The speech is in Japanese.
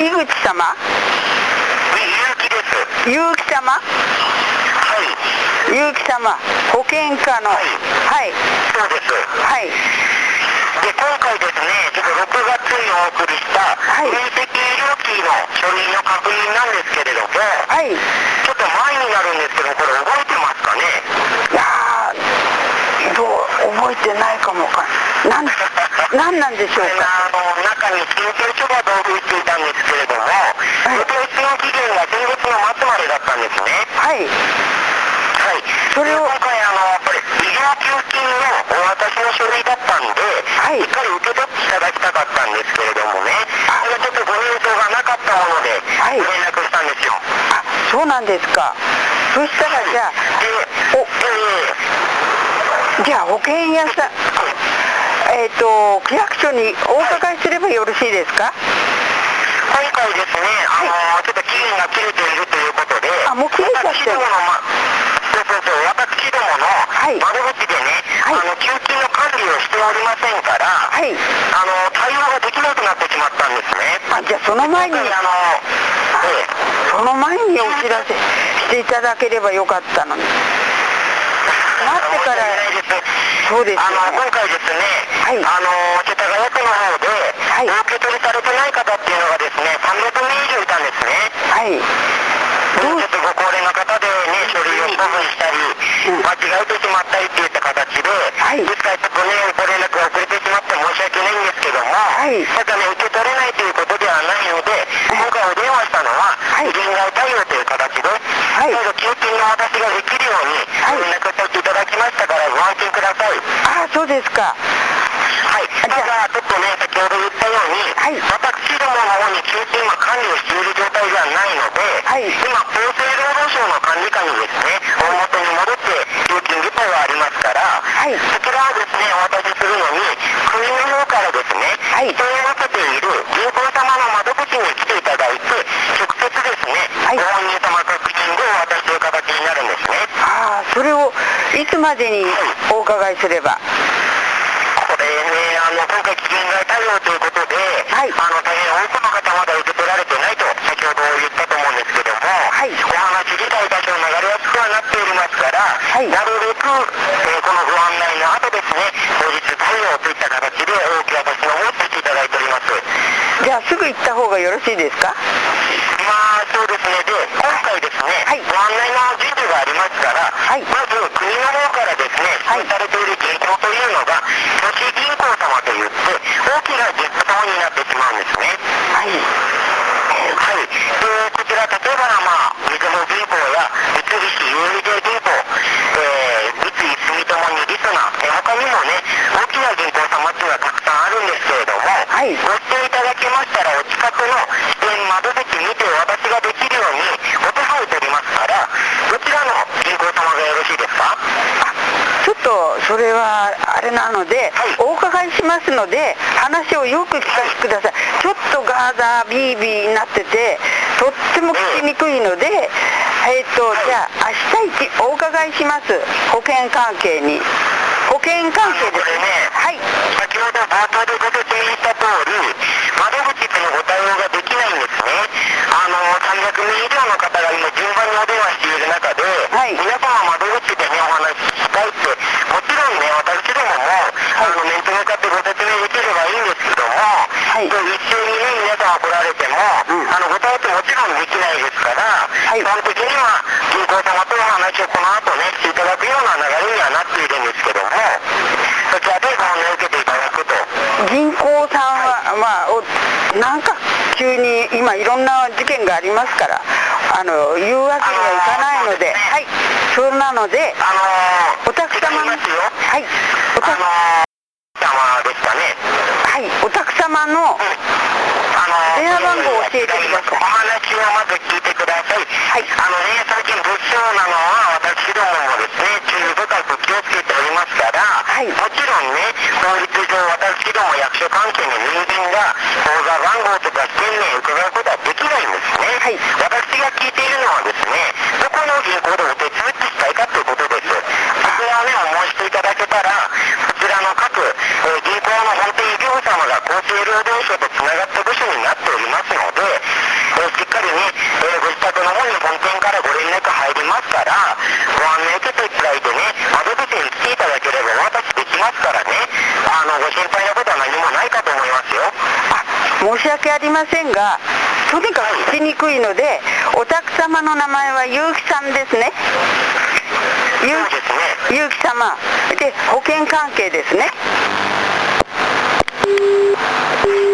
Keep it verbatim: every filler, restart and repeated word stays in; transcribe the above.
井口様、 結城です。 結城様、 はい。 結城様、保険課の、 ははい、 そうです。 はい、 で、今回ですね、ちょっとろくがつにお送りしたはい累積医療費の書類の確認なんですけれども、 はい、いちょっと前になるんですけど、これ覚えてますかね？ やー、どう覚えてないかもかなん、なんなんでしょうか。 あの中に申請書が同封していたんですけれども、 いご提出の期限が先月の末までだったんですね。 はい、 はい。 それを今回あのやっぱり医療給付金のお渡しの書類だったんで、 はいしっかり受け取っていただきたかったんですけれどもね、これちょっとご返答がなかったもので、 はいご連絡したんですよ。 あ、そうなんですか。そしたらじゃあ、 で、 おえじゃあ保険屋さん、えっと、区役所にお伺いすればよろしいですか？ 今回ですね、あのちょっと期限が切れているということで、 あ、もう切れちゃってる。 私どもの、ま、そうそうそう、私どものはい窓口でね、 はいあの給付金の管理をしておりませんから、 はい、 あの対応ができなくなってしまったんですね。 あ、じゃあその前に、 あの、ええ、 その前にお知らせしていただければよかったのに。待ってから、 申し訳ないです。 そうですよね。 あの今回ですね、 はいあの世田谷区の方で、 はいお受け取りされてない方っていうのがですね、さんびゃくめい以上いたんですね。 はい。 ちょっとご高齢の方でね、書類を保護したり、 うん間違えてしまったりっていった形で、 はいですからちょっとね、ご連絡が遅れてしまって申し訳ないんですけども、 いただね、受け取れないということではないので、今回お電話したのは、 はい現外対応という形で、 はい再度給付金の渡しができるように、 はいご連絡させていただきましたからご安心ください。 あ、そうですか。 はい、たじゃだ、ちょっとね、先ほど言ったように、 はい私どもの方に給付金は管理をしている状態ではないので、 はい今、厚生労働省の管理下にですね、大元に戻って給付金自体はありますから、 はいそちらをですね、お渡しするのに、国の方からですね、 はい人を分けている銀行様の窓口に来ていただいて、直接ですね、 はいご本人様確認でお渡しという形になるんですね。 ああ、それをいつまでにお伺いすれば。 これね、あの今回、期限外対応ということで、 はいあの大変多くの方まだ受け取られてないと、先ほど言ったと思うんですけども、 はいお話自体多少流れやすくはなっておりますから、 はいなるべく、えーこのご案内の後ですね、当日対応といった形で、お受け渡しの方をさせていただいております。 じゃあすぐ行った方がよろしいですか？ まあそうですね、で今回ですね、 はいご案内の順序がありますから、 はいまず国の方からですね、 はい指定されている銀行というのが、都市銀行様といって、大きな銀行様になってしまうんですね。 はい。 はい、でこちら、例えば、まあ、みずほ銀行や三菱 ユーエージェー 銀行、えー、三井住友にりそな、えー、他にもね、大きな銀行様っていうのはたくさんあるんですけれども、 はいご指定いただけましたら、お近くの支店窓口にてお渡しができるようにお手配取りますから、どちらの銀行様がよろしいですか？ ちょっとそれはあれなので、 はいお伺いしますので、話をよく聞かせてください。ちょっとガーザービービーになってて、とっても聞きにくいので、えっと、じゃあ明日一お伺いします。保険関係に。保険関係です。 これね、 はい。 先ほど冒頭でご説明した通り、窓口でのご対応ができないんですね。あのさんびゃくめい以上の方が今順番にお電話している中で、 はい皆様窓口でねお話ししたいって、もちろんね、私どもも、あの面と向かってご説明できればいいんですけども、 いで一斉にね皆様来られても、 うんあのご対応ってもちろんできないですから、 はい基本的には銀行様との話をこの後ねしていただくような流れにはなっているんですけども、そちらでご案内を受けていただくと。 銀行さんは、まあ、おなんか急に今いろんな事件がありますから、あの言うわけにはいかないので、 あのーはい、そうなので、 あのー、 お宅様の、 違いますよ。 はい、お宅、 あのー、様ですかね。 はい、お宅様のうん。あのー、 電話番号を教えてください。 お話をまず聞いてください。 はいあのね、最近物騒なのは私どももですね、注意深く気をつけておりますから、 はいもちろんね、法律上私ども役所関係の人間が口座番号とか支店名を伺うことはできないんですね。 はい私が聞いているのはですね、どこの銀行でお手続きしたいかということです。そちらをね、お申し出いただけたら、こちらの各、えー銀行の本店業務様が厚生労働省とつながった部署になっておりますので、 入りますから、ご案内受けていただいてね、窓口に来ていただければお渡しできますからね、あのご心配なことは何もないかと思いますよ。 あ、申し訳ありませんが、とにかくしにくいので、お宅様の名前は結城さんですね。 そうですね。 結城様で保険関係ですね。